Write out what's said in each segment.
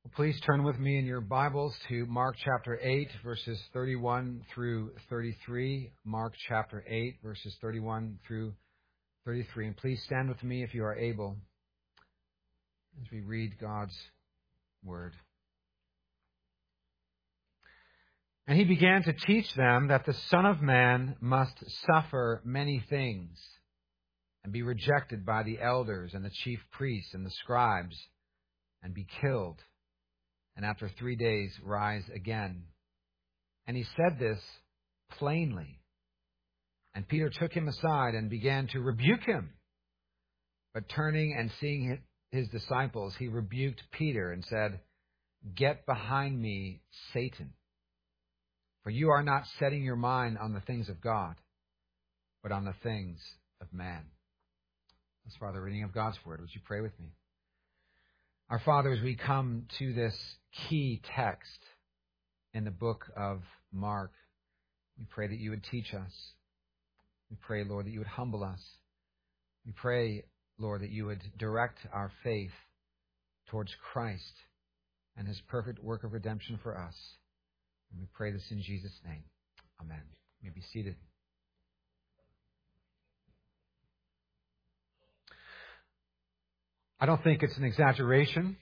Please turn with me in your Bibles to Mark chapter 8, verses 31 through 33. Mark chapter 8, verses 31 through 33. And please stand with me if you are able as we read God's word. And he began to teach them that the Son of Man must suffer many things and be rejected by the elders and the chief priests and the scribes and be killed, and after 3 days rise again. And he said this plainly. And Peter took him aside and began to rebuke him. But turning and seeing his disciples, he rebuked Peter and said, "Get behind me, Satan. For you are not setting your mind on the things of God, but on the things of man." As far as the reading of God's word, would you pray with me? Our Father, as we come to this key text in the book of Mark, we pray that you would teach us. We pray, Lord, that you would humble us. We pray, Lord, that you would direct our faith towards Christ and his perfect work of redemption for us. And we pray this in Jesus' name. Amen. You may be seated. I don't think it's an exaggeration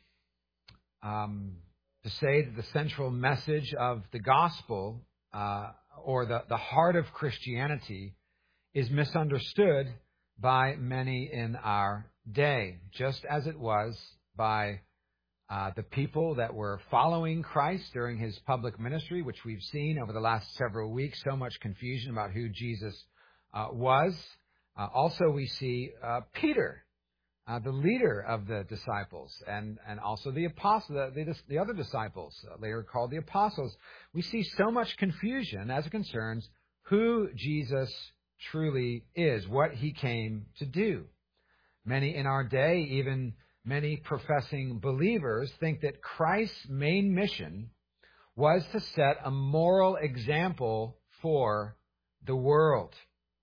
to say that the central message of the gospel or the heart of Christianity is misunderstood by many in our day, just as it was by the people that were following Christ during his public ministry, which we've seen over the last several weeks, so much confusion about who Jesus was. Also, we see Peter, the leader of the disciples, and also the apostle, the other disciples, later called the apostles. We see so much confusion as it concerns who Jesus truly is, what he came to do. Many in our day, even many professing believers, think that Christ's main mission was to set a moral example for the world.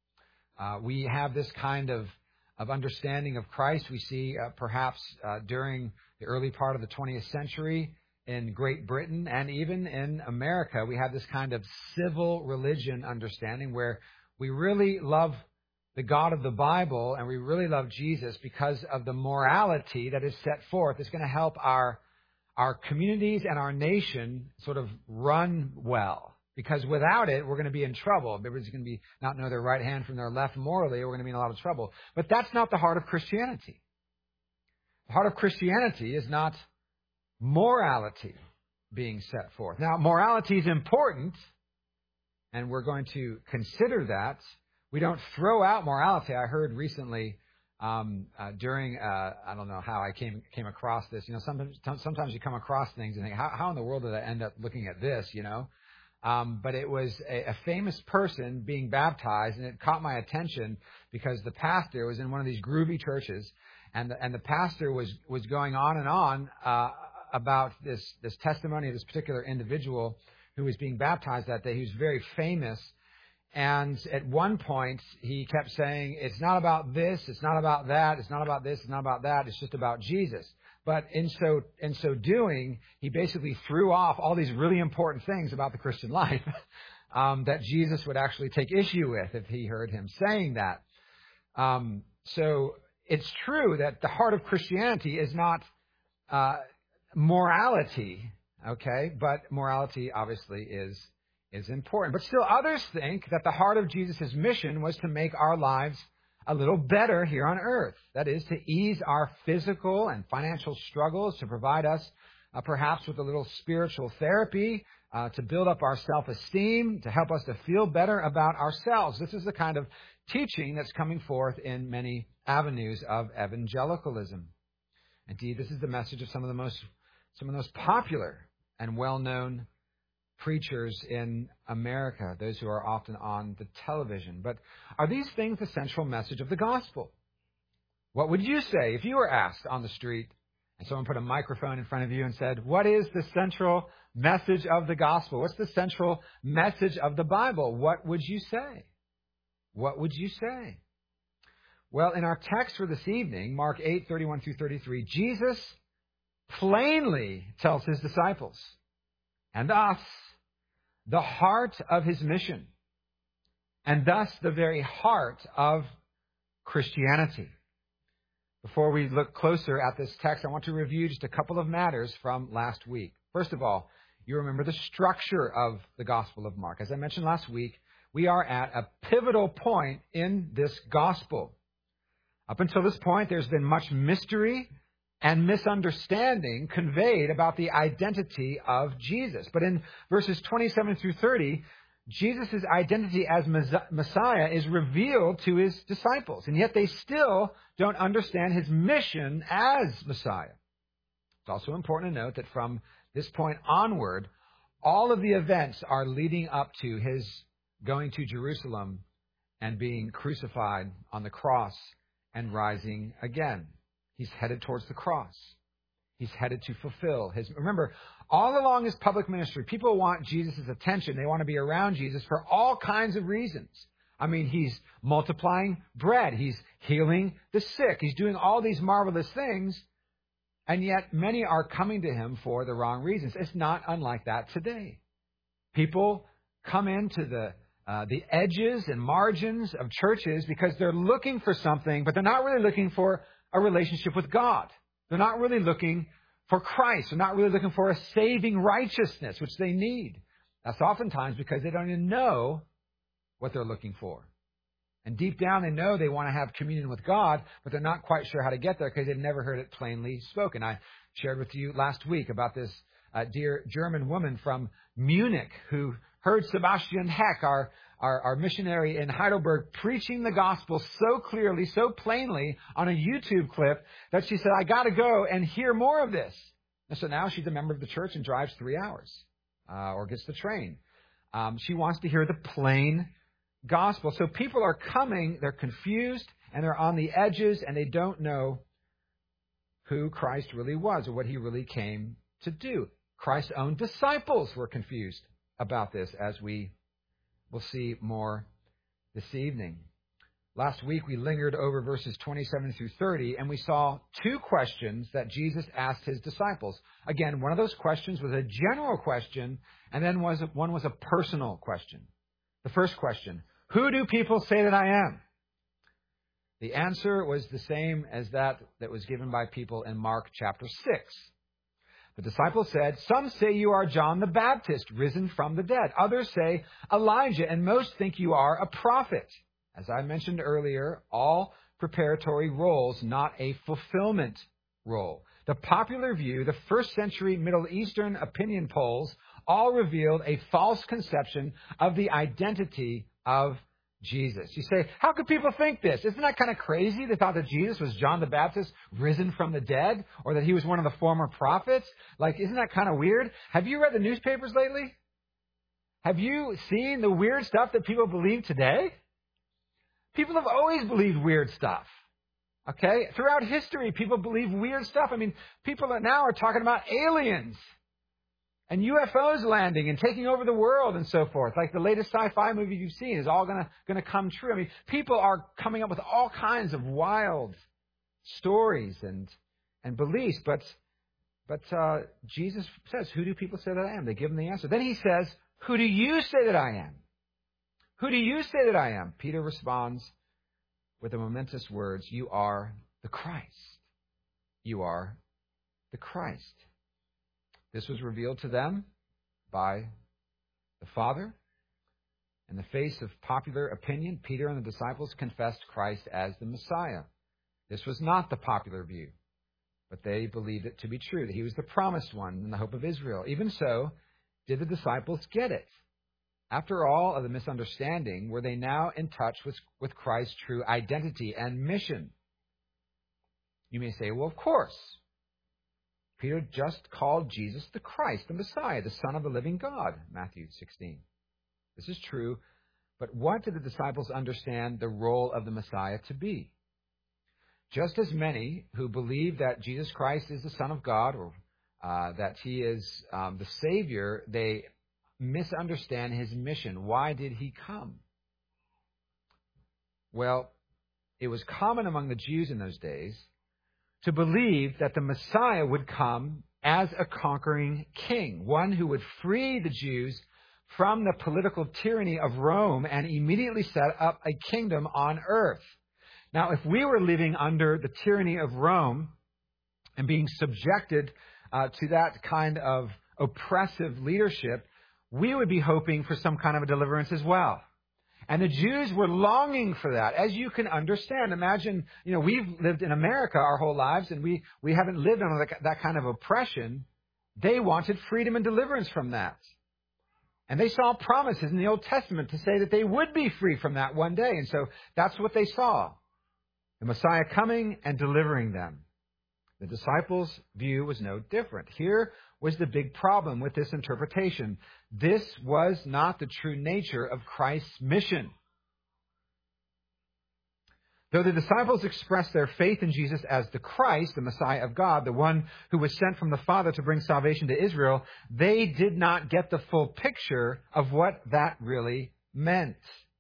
We have this kind of understanding of Christ. We see perhaps during the early part of the 20th century in Great Britain and even in America, we have this kind of civil religion understanding where we really love the God of the Bible and we really love Jesus because of the morality that is set forth. It's going to help our communities and our nation sort of run well. Because without it, we're going to be in trouble. Everybody's going to be not know their right hand from their left morally. We're going to be in a lot of trouble. But that's not the heart of Christianity. The heart of Christianity is not morality being set forth. Now, morality is important, and we're going to consider that. We don't throw out morality. I heard recently during, I don't know how I came across this. You know, sometimes you come across things and think, how in the world did I end up looking at this, you know? But it was a famous person being baptized, and it caught my attention because the pastor was in one of these groovy churches, and the pastor was going on and on about this testimony of this particular individual who was being baptized that day. He was very famous, and at one point he kept saying, "It's not about this, it's not about that, it's not about this, it's not about that, it's just about Jesus." But in so doing, he basically threw off all these really important things about the Christian life that Jesus would actually take issue with if he heard him saying that. So it's true that the heart of Christianity is not morality, okay? But morality obviously is important. But still, others think that the heart of Jesus' mission was to make our lives a little better here on earth. That is, to ease our physical and financial struggles, to provide us perhaps with a little spiritual therapy, to build up our self-esteem, to help us to feel better about ourselves. This is the kind of teaching that's coming forth in many avenues of evangelicalism. Indeed, this is the message of some of the most popular and well-known preachers in America, those who are often on the television. But are these things the central message of the gospel? What would you say if you were asked on the street and someone put a microphone in front of you and said, "What is the central message of the gospel? What's the central message of the Bible?" What would you say? What would you say? Well, in our text for this evening, Mark 8:31 through 33, Jesus plainly tells his disciples and us the heart of his mission, and thus the very heart of Christianity. Before we look closer at this text, I want to review just a couple of matters from last week. First of all, you remember the structure of the Gospel of Mark. As I mentioned last week, we are at a pivotal point in this Gospel. Up until this point, there's been much mystery and misunderstanding conveyed about the identity of Jesus. But in verses 27 through 30, Jesus' identity as Messiah is revealed to his disciples, and yet they still don't understand his mission as Messiah. It's also important to note that from this point onward, all of the events are leading up to his going to Jerusalem and being crucified on the cross and rising again. He's headed towards the cross. He's headed to fulfill his... Remember, all along his public ministry, people want Jesus' attention. They want to be around Jesus for all kinds of reasons. I mean, he's multiplying bread. He's healing the sick. He's doing all these marvelous things. And yet many are coming to him for the wrong reasons. It's not unlike that today. People come into the edges and margins of churches because they're looking for something, but they're not really looking for a relationship with God. They're not really looking for Christ. They're not really looking for a saving righteousness, which they need. That's oftentimes because they don't even know what they're looking for. And deep down, they know they want to have communion with God, but they're not quite sure how to get there because they've never heard it plainly spoken. I shared with you last week about this dear German woman from Munich who heard Sebastian Heck, our missionary in Heidelberg, preaching the gospel so clearly, so plainly on a YouTube clip that she said, I got to go and hear more of this. And so now she's a member of the church and drives 3 hours or gets the train. She wants to hear the plain gospel. So people are coming, they're confused, and they're on the edges, and they don't know who Christ really was or what he really came to do. Christ's own disciples were confused about this, as we will see more this evening. Last week, we lingered over verses 27 through 30, and we saw two questions that Jesus asked his disciples. Again, one of those questions was a general question, and then one was a personal question. The first question, who do people say that I am? The answer was the same as that was given by people in Mark chapter 6. The disciples said, some say you are John the Baptist, risen from the dead. Others say Elijah, and most think you are a prophet. As I mentioned earlier, all preparatory roles, not a fulfillment role. The popular view, the first century Middle Eastern opinion polls, all revealed a false conception of the identity of Jesus. You say, how could people think this? Isn't that kind of crazy? They thought that Jesus was John the Baptist risen from the dead, or that he was one of the former prophets. Like, isn't that kind of weird? Have you read the newspapers lately? Have you seen the weird stuff that people believe today? People have always believed weird stuff. Okay? Throughout history, people believe weird stuff. I mean, people now are talking about aliens and UFOs landing and taking over the world and so forth. Like the latest sci-fi movie you've seen is all going to come true. I mean, people are coming up with all kinds of wild stories and beliefs. But Jesus says, who do people say that I am? They give him the answer. Then he says, who do you say that I am? Who do you say that I am? Peter responds with the momentous words, you are the Christ. You are the Christ. This was revealed to them by the Father. In the face of popular opinion, Peter and the disciples confessed Christ as the Messiah. This was not the popular view, but they believed it to be true, that he was the promised one and the hope of Israel. Even so, did the disciples get it? After all of the misunderstanding, were they now in touch with Christ's true identity and mission? You may say, well, of course. Peter just called Jesus the Christ, the Messiah, the Son of the living God, Matthew 16. This is true, but what did the disciples understand the role of the Messiah to be? Just as many who believe that Jesus Christ is the Son of God, or that he is the Savior, they misunderstand his mission. Why did he come? Well, it was common among the Jews in those days to believe that the Messiah would come as a conquering king, one who would free the Jews from the political tyranny of Rome and immediately set up a kingdom on earth. Now, if we were living under the tyranny of Rome and being subjected to that kind of oppressive leadership, we would be hoping for some kind of a deliverance as well. And the Jews were longing for that, as you can understand. Imagine, we've lived in America our whole lives, and we haven't lived under that kind of oppression. They wanted freedom and deliverance from that. And they saw promises in the Old Testament to say that they would be free from that one day. And so that's what they saw. The Messiah coming and delivering them. The disciples' view was no different. Here was the big problem with this interpretation. This was not the true nature of Christ's mission. Though the disciples expressed their faith in Jesus as the Christ, the Messiah of God, the one who was sent from the Father to bring salvation to Israel, they did not get the full picture of what that really meant.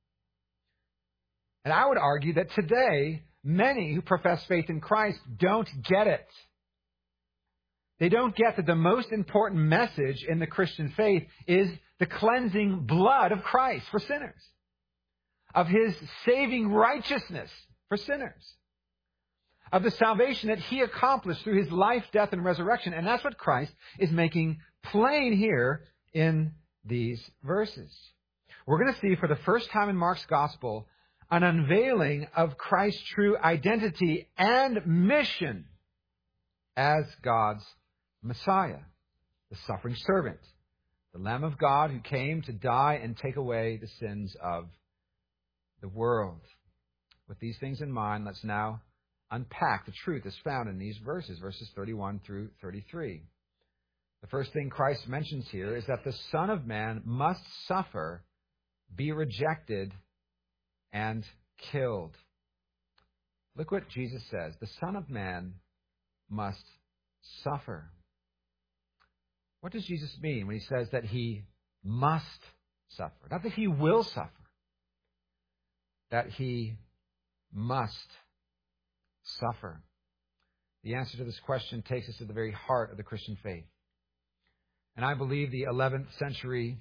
And I would argue that today, many who profess faith in Christ don't get it. They don't get that the most important message in the Christian faith is the cleansing blood of Christ for sinners, of His saving righteousness for sinners, of the salvation that He accomplished through His life, death, and resurrection. And that's what Christ is making plain here in these verses. We're going to see for the first time in Mark's gospel an unveiling of Christ's true identity and mission as God's Messiah, the suffering servant, the Lamb of God who came to die and take away the sins of the world. With these things in mind, let's now unpack the truth as found in these verses 31 through 33. The first thing Christ mentions here is that the Son of Man must suffer, be rejected, and killed. Look what Jesus says. The Son of Man must suffer. What does Jesus mean when He says that He must suffer? Not that He will suffer. That He must suffer. The answer to this question takes us to the very heart of the Christian faith. And I believe the 11th century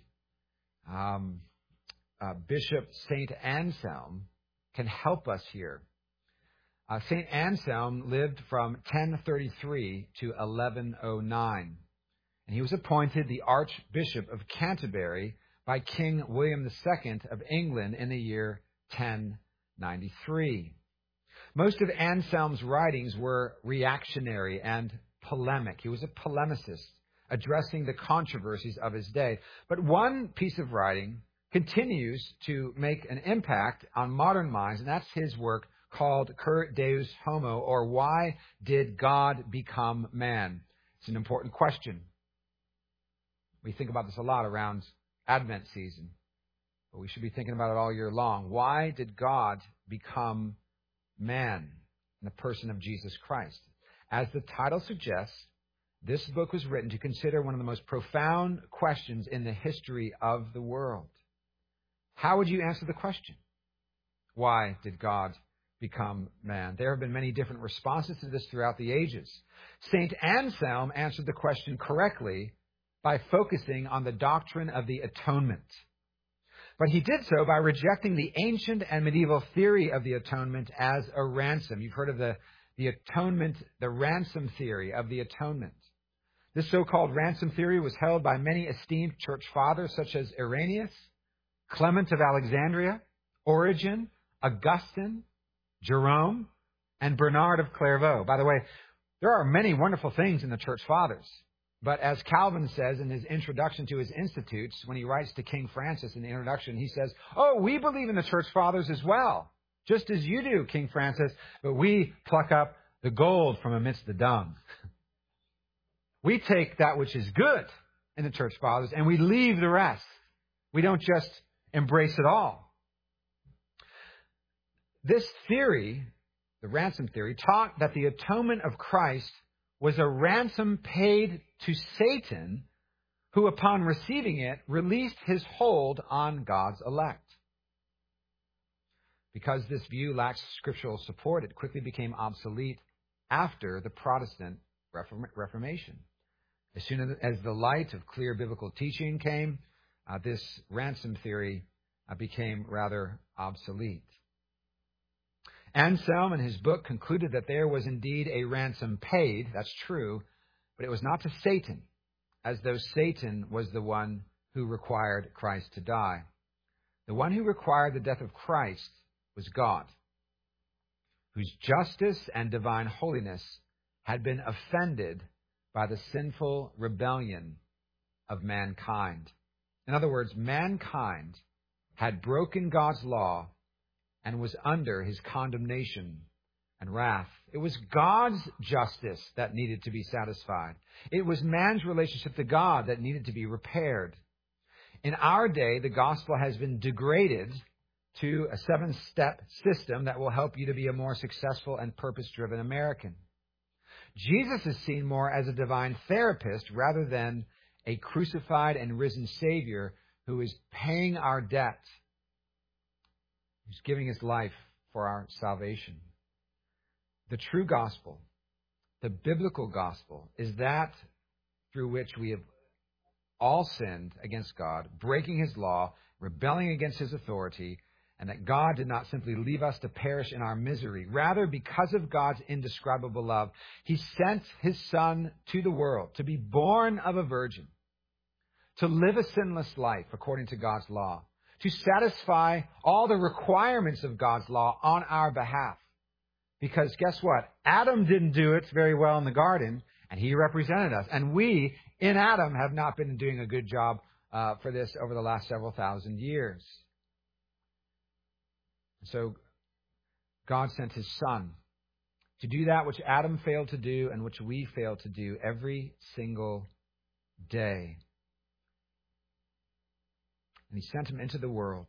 Bishop St. Anselm can help us here. St. Anselm lived from 1033 to 1109. And he was appointed the Archbishop of Canterbury by King William II of England in the year 1093. Most of Anselm's writings were reactionary and polemic. He was a polemicist, addressing the controversies of his day. But one piece of writing continues to make an impact on modern minds, and that's his work called Cur Deus Homo, or Why Did God Become Man? It's an important question. We think about this a lot around Advent season, but we should be thinking about it all year long. Why did God become man in the person of Jesus Christ? As the title suggests, this book was written to consider one of the most profound questions in the history of the world. How would you answer the question? Why did God become man? There have been many different responses to this throughout the ages. St. Anselm answered the question correctly by focusing on the doctrine of the atonement. But he did so by rejecting the ancient and medieval theory of the atonement as a ransom. You've heard of the atonement, the ransom theory of the atonement. This so-called ransom theory was held by many esteemed church fathers such as Irenaeus, Clement of Alexandria, Origen, Augustine, Jerome, and Bernard of Clairvaux. By the way, there are many wonderful things in the church fathers. But as Calvin says in his introduction to his Institutes, when he writes to King Francis in the introduction, he says, "Oh, we believe in the church fathers as well, just as you do, King Francis, but we pluck up the gold from amidst the dung." We take that which is good in the church fathers and we leave the rest. We don't just embrace it all. This theory, the ransom theory, taught that the atonement of Christ was a ransom paid to Satan, who upon receiving it released his hold on God's elect. Because this view lacks scriptural support, it quickly became obsolete after the Protestant Reformation. As soon as the light of clear biblical teaching came, this ransom theory became rather obsolete. Anselm, in his book, concluded that there was indeed a ransom paid, that's true, but it was not to Satan, as though Satan was the one who required Christ to die. The one who required the death of Christ was God, whose justice and divine holiness had been offended by the sinful rebellion of mankind. In other words, mankind had broken God's law and was under his condemnation and wrath. It was God's justice that needed to be satisfied. It was man's relationship to God that needed to be repaired. In our day, the gospel has been degraded to a 7-step system that will help you to be a more successful and purpose-driven American. Jesus is seen more as a divine therapist rather than a crucified and risen Savior who is paying our debt, who's giving his life for our salvation. The true gospel, the biblical gospel, is that through which we have all sinned against God, breaking his law, rebelling against his authority, and that God did not simply leave us to perish in our misery. Rather, because of God's indescribable love, he sent his Son to the world to be born of a virgin, to live a sinless life according to God's law, to satisfy all the requirements of God's law on our behalf. Because guess what? Adam didn't do it very well in the garden, and he represented us. And we, in Adam, have not been doing a good job for this over the last several thousand years. So God sent his Son to do that which Adam failed to do and which we fail to do every single day. And he sent him into the world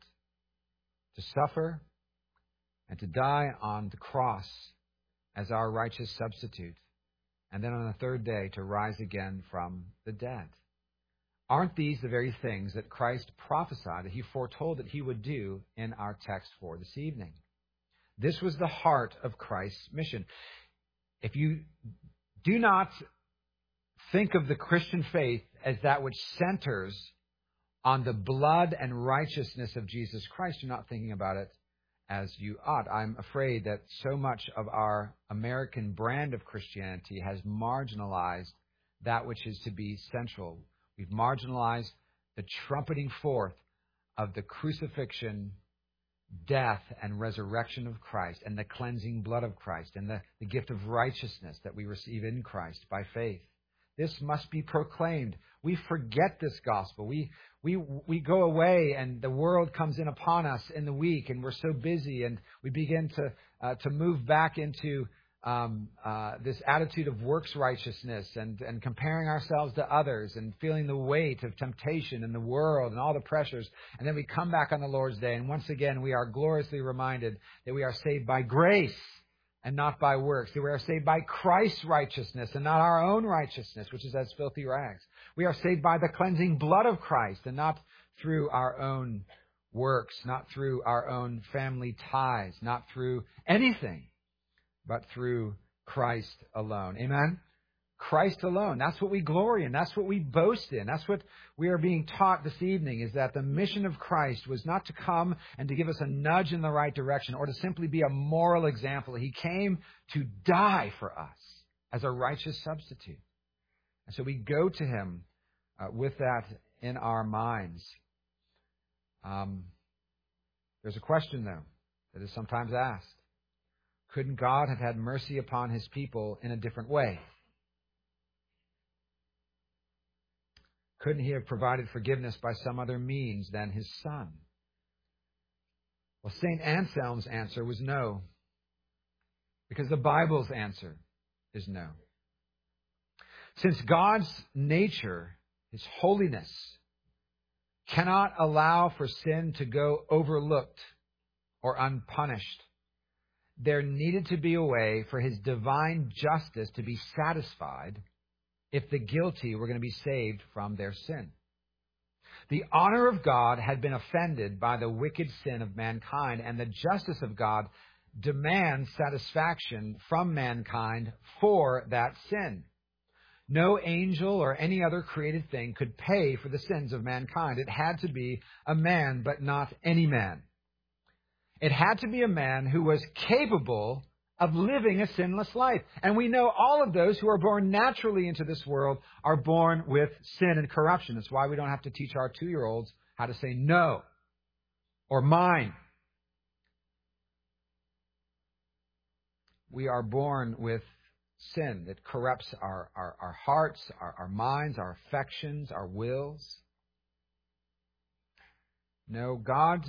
to suffer and to die on the cross as our righteous substitute, and then on the third day to rise again from the dead. Aren't these the very things that Christ prophesied, that he foretold that he would do in our text for this evening? This was the heart of Christ's mission. If you do not think of the Christian faith as that which centers on the blood and righteousness of Jesus Christ, you're not thinking about it as you ought. I'm afraid that so much of our American brand of Christianity has marginalized that which is to be central. We've marginalized the trumpeting forth of the crucifixion, death, and resurrection of Christ, and the cleansing blood of Christ, and the gift of righteousness that we receive in Christ by faith. This must be proclaimed. We forget this gospel. We go away, and the world comes in upon us in the week, and we're so busy, and we begin to move back into this attitude of works righteousness and comparing ourselves to others and feeling the weight of temptation in the world and all the pressures. And then we come back on the Lord's Day, and once again we are gloriously reminded that we are saved by grace and not by works. That we are saved by Christ's righteousness and not our own righteousness, which is as filthy rags. We are saved by the cleansing blood of Christ and not through our own works, not through our own family ties, not through anything, but through Christ alone. Amen? Christ alone. That's what we glory in. That's what we boast in. That's what we are being taught this evening, is that the mission of Christ was not to come and to give us a nudge in the right direction or to simply be a moral example. He came to die for us as a righteous substitute. And so we go to him with that in our minds. There's a question, though, that is sometimes asked. Couldn't God have had mercy upon his people in a different way? Couldn't he have provided forgiveness by some other means than his Son? Well, St. Anselm's answer was no, because the Bible's answer is no. Since God's nature, his holiness, cannot allow for sin to go overlooked or unpunished, there needed to be a way for his divine justice to be satisfied if the guilty were going to be saved from their sin. The honor of God had been offended by the wicked sin of mankind, and the justice of God demands satisfaction from mankind for that sin. No angel or any other created thing could pay for the sins of mankind. It had to be a man, but not any man. It had to be a man who was capable of living a sinless life. And we know all of those who are born naturally into this world are born with sin and corruption. That's why we don't have to teach our 2-year-olds how to say no or mine. We are born with sin that corrupts our hearts, our minds, our affections, our wills. No, God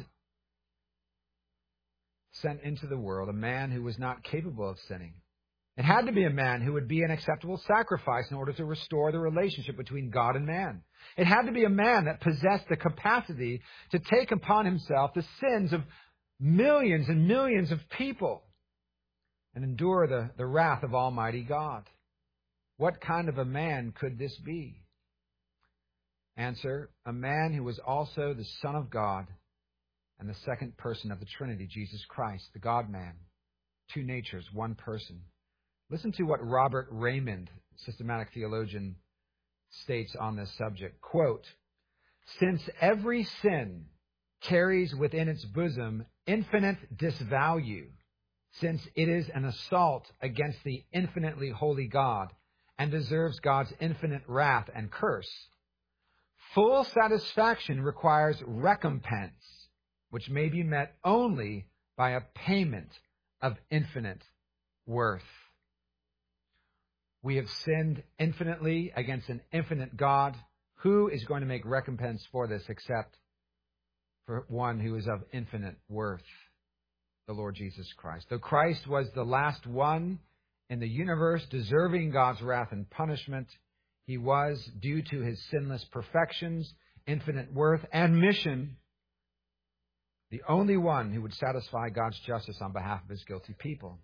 sent into the world a man who was not capable of sinning. It had to be a man who would be an acceptable sacrifice in order to restore the relationship between God and man. It had to be a man that possessed the capacity to take upon himself the sins of millions and millions of people and endure the wrath of Almighty God. What kind of a man could this be? Answer, a man who was also the Son of God and the second person of the Trinity, Jesus Christ, the God-man. 2 natures, 1 person. Listen to what Robert Raymond, systematic theologian, states on this subject. Quote, since every sin carries within its bosom infinite disvalue, since it is an assault against the infinitely holy God and deserves God's infinite wrath and curse, full satisfaction requires recompense, which may be met only by a payment of infinite worth. We have sinned infinitely against an infinite God. Who is going to make recompense for this except for one who is of infinite worth? The Lord Jesus Christ. Though Christ was the last one in the universe deserving God's wrath and punishment, he was, due to his sinless perfections, infinite worth, and mission, the only one who would satisfy God's justice on behalf of his guilty people.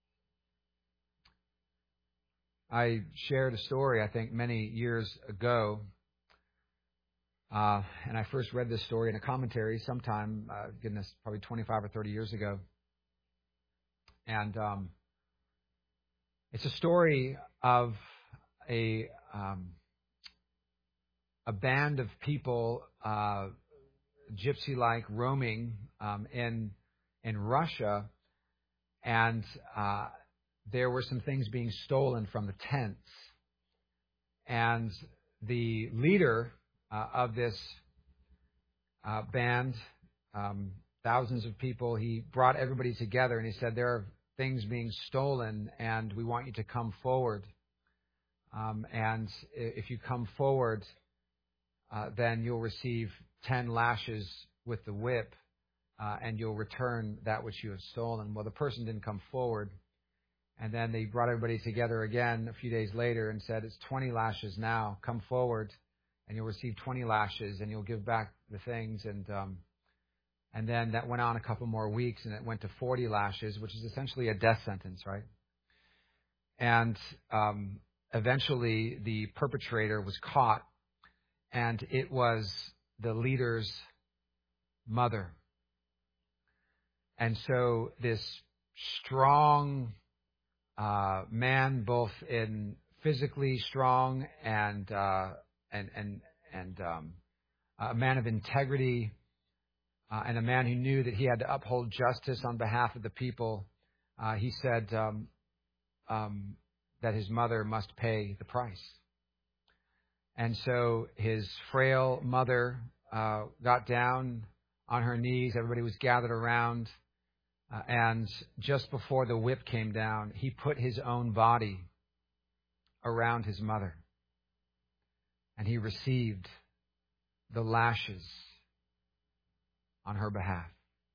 I shared a story, I think, many years ago, and I first read this story in a commentary sometime, goodness, probably 25 or 30 years ago. And it's a story of a band of people, gypsy-like, roaming in Russia, and there were some things being stolen from the tents. And the leader of this band, thousands of people, he brought everybody together and he said, there are things being stolen and we want you to come forward. And if you come forward, then you'll receive 10 lashes with the whip, and you'll return that which you have stolen. Well, the person didn't come forward. And then they brought everybody together again a few days later and said, it's 20 lashes now. Come forward and you'll receive 20 lashes and you'll give back the things. And then that went on a couple more weeks and it went to 40 lashes, which is essentially a death sentence, right? And eventually the perpetrator was caught, and it was the leader's mother. And so this strong man, both in physically strong and a man of integrity, and a man who knew that he had to uphold justice on behalf of the people, he said that his mother must pay the price. And so his frail mother got down on her knees. Everybody was gathered around. And just before the whip came down, he put his own body around his mother. And he received the lashes on her behalf.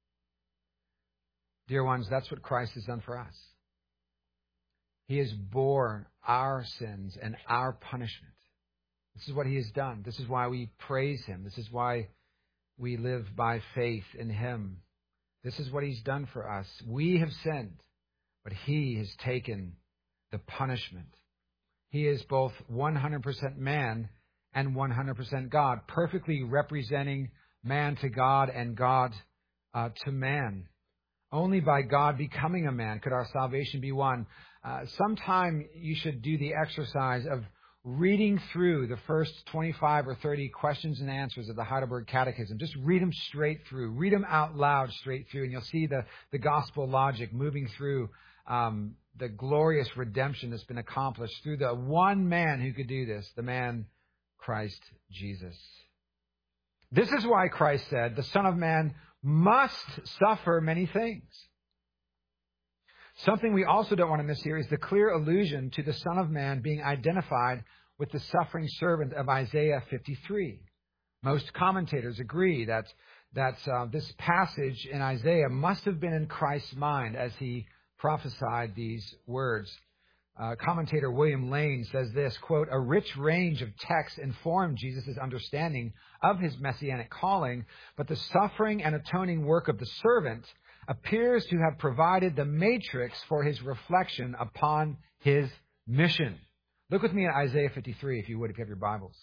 Dear ones, that's what Christ has done for us. He has borne our sins and our punishment. This is what he has done. This is why we praise him. This is why we live by faith in him. This is what he's done for us. We have sinned, but he has taken the punishment. He is both 100% man and 100% God, perfectly representing man to God and God to man. Only by God becoming a man could our salvation be won. Sometime you should do the exercise of reading through the first 25 or 30 questions and answers of the Heidelberg Catechism. Just read them straight through. Read them out loud straight through, and you'll see the gospel logic moving through the glorious redemption that's been accomplished through the one man who could do this, the man Christ Jesus. This is why Christ said, the Son of Man must suffer many things. Something we also don't want to miss here is the clear allusion to the Son of Man being identified with the suffering servant of Isaiah 53. Most commentators agree that this passage in Isaiah must have been in Christ's mind as he prophesied these words. Commentator William Lane says this, quote, "A rich range of texts informed Jesus' understanding of his messianic calling, but the suffering and atoning work of the servant appears to have provided the matrix for his reflection upon his mission." Look with me at Isaiah 53, if you would, if you have your Bibles.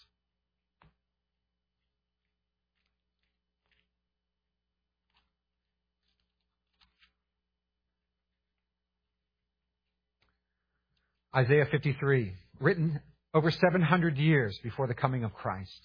Isaiah 53, written over 700 years before the coming of Christ.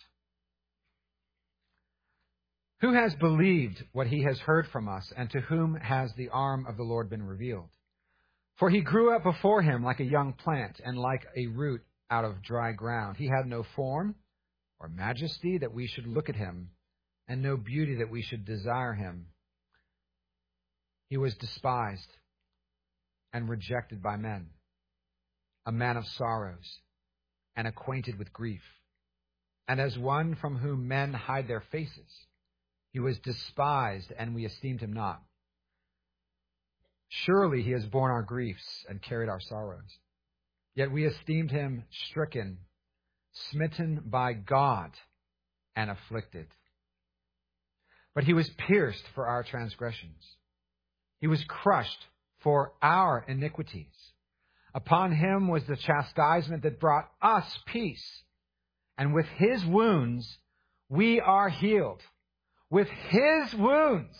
"Who has believed what he has heard from us, and to whom has the arm of the Lord been revealed? For he grew up before him like a young plant, and like a root out of dry ground. He had no form or majesty that we should look at him, and no beauty that we should desire him. He was despised and rejected by men, a man of sorrows and acquainted with grief. And as one from whom men hide their faces, he was despised, and we esteemed him not. Surely he has borne our griefs and carried our sorrows. Yet we esteemed him stricken, smitten by God, and afflicted. But he was pierced for our transgressions. He was crushed for our iniquities. Upon him was the chastisement that brought us peace. And with his wounds, we are healed." With his wounds,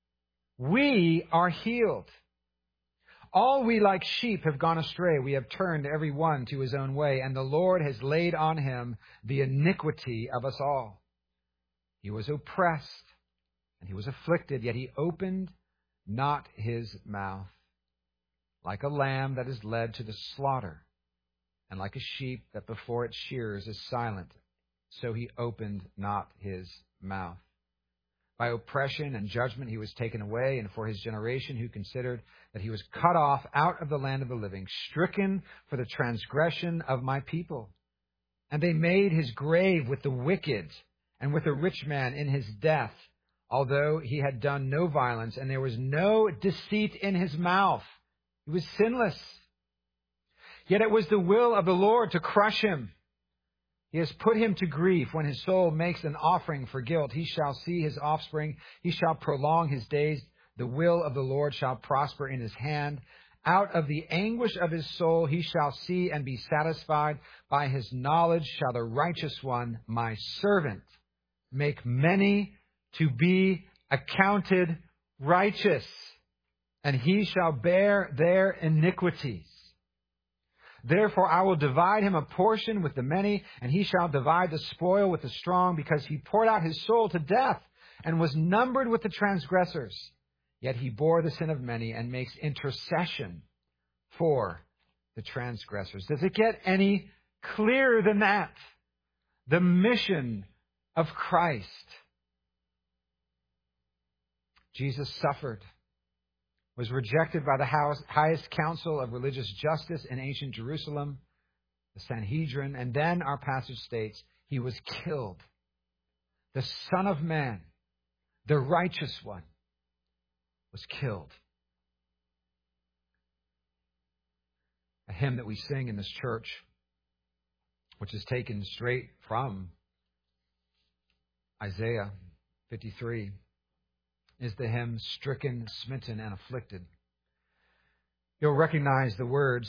we are healed. "All we like sheep have gone astray. We have turned every one to his own way, and the Lord has laid on him the iniquity of us all. He was oppressed and he was afflicted, yet he opened not his mouth. Like a lamb that is led to the slaughter, and like a sheep that before its shearers is silent, so he opened not his mouth. By oppression and judgment he was taken away, and for his generation who considered that he was cut off out of the land of the living, stricken for the transgression of my people. And they made his grave with the wicked and with a rich man in his death, although he had done no violence, and there was no deceit in his mouth. He was sinless. Yet it was the will of the Lord to crush him. He has put him to grief. When his soul makes an offering for guilt, he shall see his offspring. He shall prolong his days. The will of the Lord shall prosper in his hand. Out of the anguish of his soul he shall see and be satisfied. By his knowledge shall the righteous one, my servant, make many to be accounted righteous, and he shall bear their iniquities. Therefore I will divide him a portion with the many, and he shall divide the spoil with the strong, because he poured out his soul to death and was numbered with the transgressors. Yet he bore the sin of many and makes intercession for the transgressors." Does it get any clearer than that? The mission of Christ. Jesus suffered, was rejected by the highest council of religious justice in ancient Jerusalem, the Sanhedrin, and then our passage states he was killed. The Son of Man, the righteous one, was killed. A hymn that we sing in this church, which is taken straight from Isaiah 53, is the hymn, "Stricken, Smitten, and Afflicted." You'll recognize the words,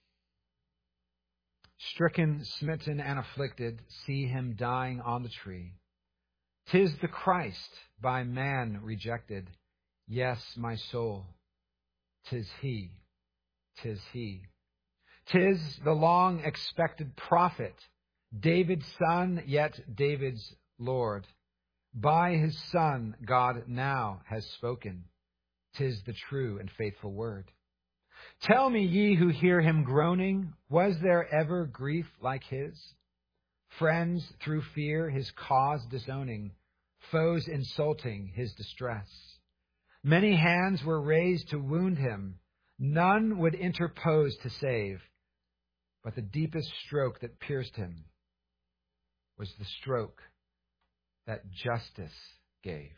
"Stricken, smitten, and afflicted, see him dying on the tree. 'Tis the Christ, by man rejected. Yes, my soul 'Tis he, 'tis he. 'Tis the long-expected prophet, David's son, yet David's Lord. By his Son, God now has spoken. 'Tis the true and faithful word. Tell me, ye who hear him groaning, was there ever grief like his? Friends through fear his cause disowning, foes insulting his distress. Many hands were raised to wound him, none would interpose to save. But the deepest stroke that pierced him was the stroke that justice gave.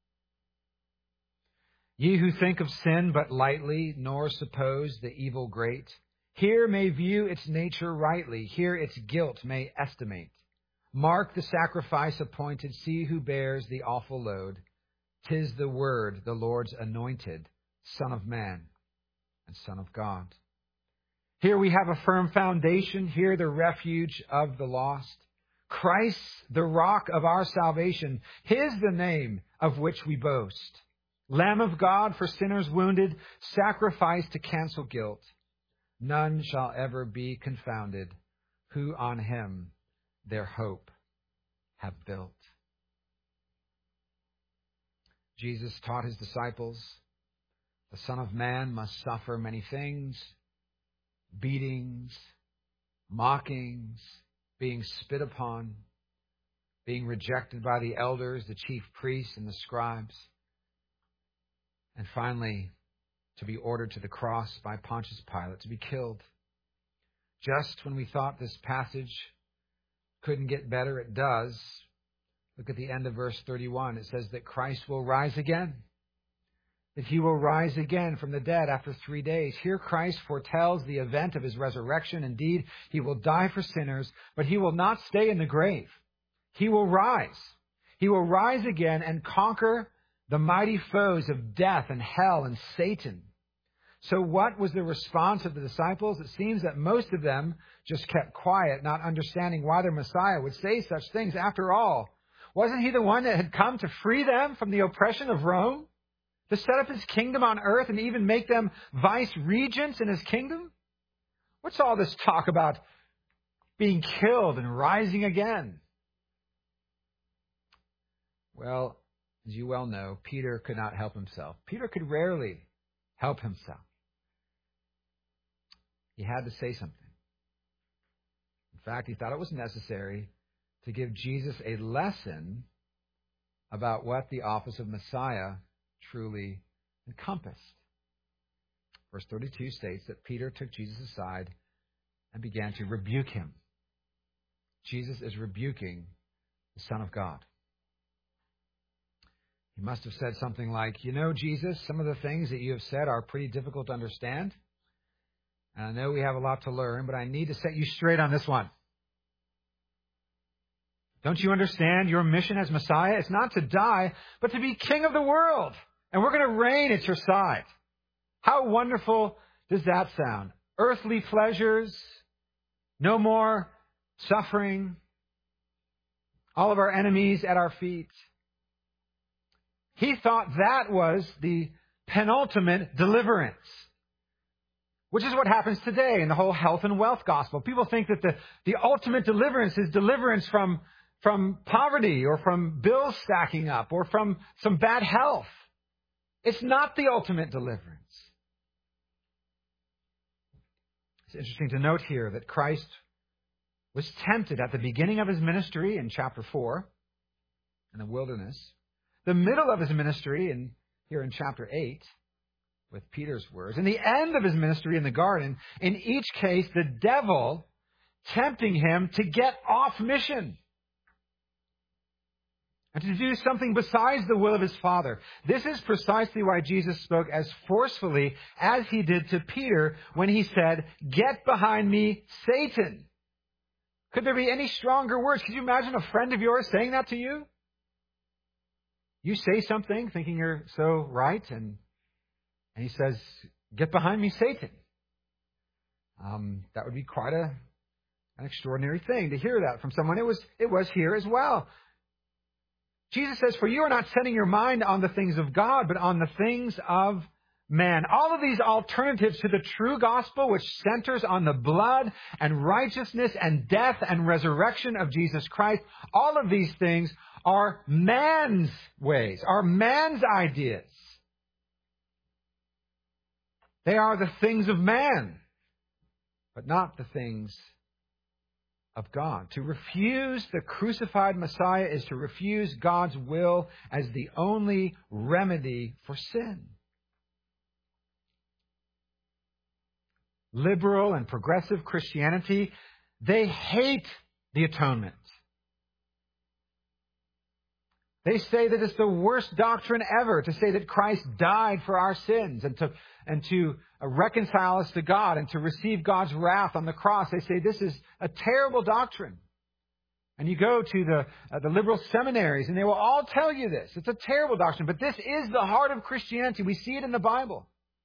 Ye who think of sin but lightly, nor suppose the evil great, here may view its nature rightly, here its guilt may estimate. Mark the sacrifice appointed, see who bears the awful load. 'Tis the Word, the Lord's anointed, Son of Man and Son of God. Here we have a firm foundation, here the refuge of the lost. Christ, the rock of our salvation, his the name of which we boast. Lamb of God for sinners wounded, sacrifice to cancel guilt. None shall ever be confounded, who on him their hope have built. Jesus taught his disciples, the Son of Man must suffer many things, beatings, mockings, being spit upon, being rejected by the elders, the chief priests, and the scribes, and finally to be ordered to the cross by Pontius Pilate, to be killed. Just when we thought this passage couldn't get better, it does. Look at the end of verse 31. It says that Christ will rise again, that he will rise again from the dead after 3 days. Here Christ foretells the event of his resurrection. Indeed, he will die for sinners, but he will not stay in the grave. He will rise. He will rise again and conquer the mighty foes of death and hell and Satan. So what was the response of the disciples? It seems that most of them just kept quiet, not understanding why their Messiah would say such things. After all, wasn't he the one that had come to free them from the oppression of Rome? To set up his kingdom on earth and even make them vice-regents in his kingdom? What's all this talk about being killed and rising again? Well, as you well know, Peter could not help himself. Peter could rarely help himself. He had to say something. In fact, he thought it was necessary to give Jesus a lesson about what the office of Messiah truly encompassed. Verse 32 states that Peter took Jesus aside and began to rebuke him. Jesus is rebuking the Son of God. He must have said something like, you know, Jesus, some of the things that you have said are pretty difficult to understand. And I know we have a lot to learn, but I need to set you straight on this one. Don't you understand your mission as Messiah? It's not to die, but to be king of the world. And we're going to reign at your side. How wonderful does that sound? Earthly pleasures, no more suffering, all of our enemies at our feet. He thought that was the penultimate deliverance, which is what happens today in the whole health and wealth gospel. People think that the ultimate deliverance is deliverance from poverty or from bills stacking up or from some bad health. It's not the ultimate deliverance. It's interesting to note here that Christ was tempted at the beginning of his ministry in chapter 4 in the wilderness, the middle of his ministry here in chapter 8 with Peter's words, and the end of his ministry in the garden. In each case, the devil tempting him to get off mission and to do something besides the will of his Father. This is precisely why Jesus spoke as forcefully as he did to Peter when he said, "Get behind me, Satan." Could there be any stronger words? Could you imagine a friend of yours saying that to you? You say something thinking you're so right, and he says, "Get behind me, Satan." That would be quite an extraordinary thing to hear that from someone. It was here as well. Jesus says, "For you are not setting your mind on the things of God, but on the things of man. All of these alternatives to the true gospel, which centers on the blood and righteousness and death and resurrection of Jesus Christ, all of these things are man's ways, are man's ideas. They are the things of man, but not the things of God. To refuse the crucified Messiah is to refuse God's will as the only remedy for sin. Liberal and progressive Christianity, they hate the atonement. They say that it's the worst doctrine ever to say that Christ died for our sins and to reconcile us to God and to receive God's wrath on the cross. They say this is a terrible doctrine. And you go to the liberal seminaries and they will all tell you this. It's a terrible doctrine, but this is the heart of Christianity. We see it in the Bible.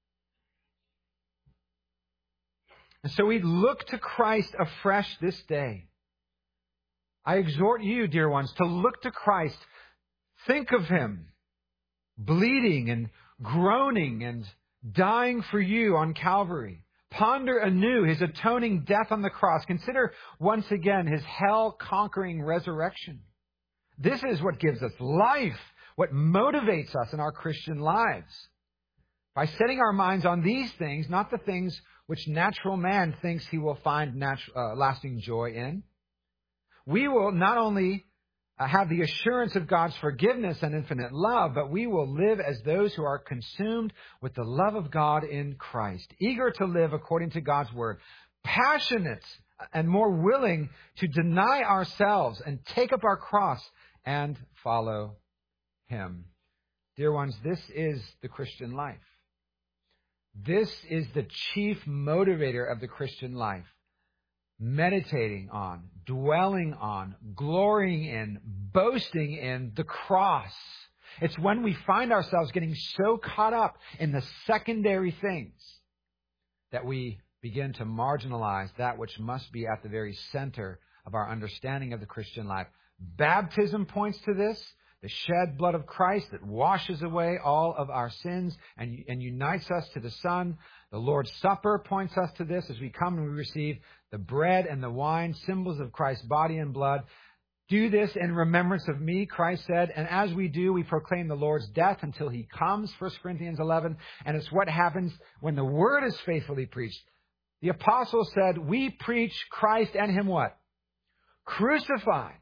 And so we look to Christ afresh this day. I exhort you, dear ones, to look to Christ. Think of Him bleeding and groaning and dying for you on Calvary. Ponder anew His atoning death on the cross. Consider once again His hell-conquering resurrection. This is what gives us life, what motivates us in our Christian lives. By setting our minds on these things, not the things which natural man thinks he will find lasting joy in, we will not only have the assurance of God's forgiveness and infinite love, but we will live as those who are consumed with the love of God in Christ, eager to live according to God's word, passionate and more willing to deny ourselves and take up our cross and follow Him. Dear ones, this is the Christian life. This is the chief motivator of the Christian life. Meditating on, dwelling on, glorying in, boasting in the cross. It's when we find ourselves getting so caught up in the secondary things that we begin to marginalize that which must be at the very center of our understanding of the Christian life. Baptism points to this. The shed blood of Christ that washes away all of our sins and unites us to the Son. The Lord's Supper points us to this as we come and we receive the bread and the wine, symbols of Christ's body and blood. Do this in remembrance of me, Christ said. And as we do, we proclaim the Lord's death until He comes, 1 Corinthians 11. And it's what happens when the word is faithfully preached. The apostle said, we preach Christ and Him what? Crucified.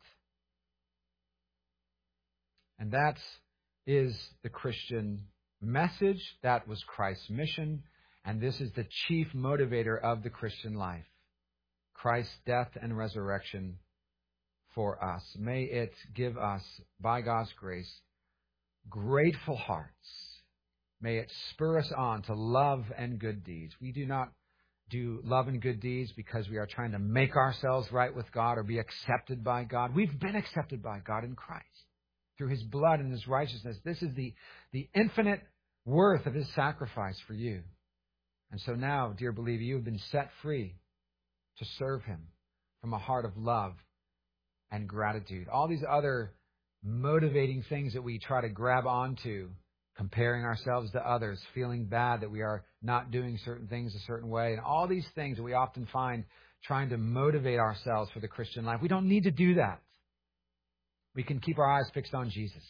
And that is the Christian message. That was Christ's mission. And this is the chief motivator of the Christian life. Christ's death and resurrection for us. May it give us, by God's grace, grateful hearts. May it spur us on to love and good deeds. We do not do love and good deeds because we are trying to make ourselves right with God or be accepted by God. We've been accepted by God in Christ through His blood and His righteousness. This is the infinite worth of His sacrifice for you. And so now, dear believer, you have been set free to serve Him from a heart of love and gratitude. All these other motivating things that we try to grab onto, comparing ourselves to others, feeling bad that we are not doing certain things a certain way, and all these things that we often find trying to motivate ourselves for the Christian life. We don't need to do that. We can keep our eyes fixed on Jesus,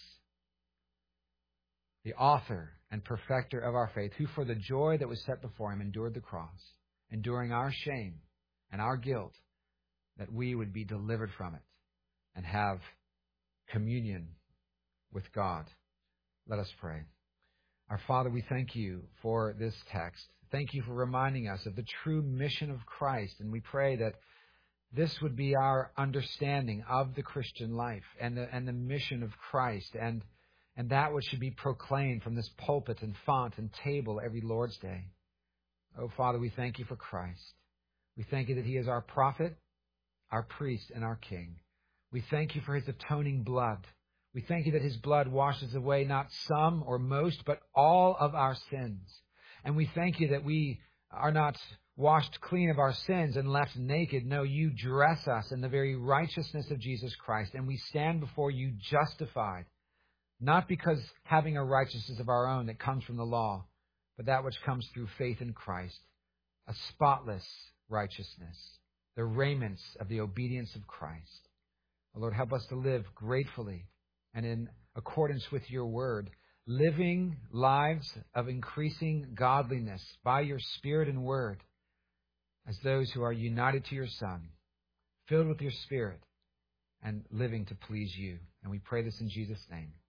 the author and perfecter of our faith, who for the joy that was set before Him endured the cross, enduring our shame and our guilt, that we would be delivered from it and have communion with God. Let us pray. Our Father, we thank You for this text. Thank You for reminding us of the true mission of Christ, and we pray that this would be our understanding of the Christian life and the mission of Christ and that which should be proclaimed from this pulpit and font and table every Lord's Day. Oh, Father, we thank You for Christ. We thank You that He is our prophet, our priest, and our king. We thank You for His atoning blood. We thank You that His blood washes away not some or most, but all of our sins. And we thank You that we are not washed clean of our sins and left naked. No, You dress us in the very righteousness of Jesus Christ, and we stand before You justified, not because having a righteousness of our own that comes from the law, but that which comes through faith in Christ, a spotless righteousness, the raiments of the obedience of Christ. Lord, help us to live gratefully and in accordance with your word, living lives of increasing godliness by your Spirit and word as those who are united to your Son, filled with your Spirit, and living to please you. And we pray this in Jesus' name.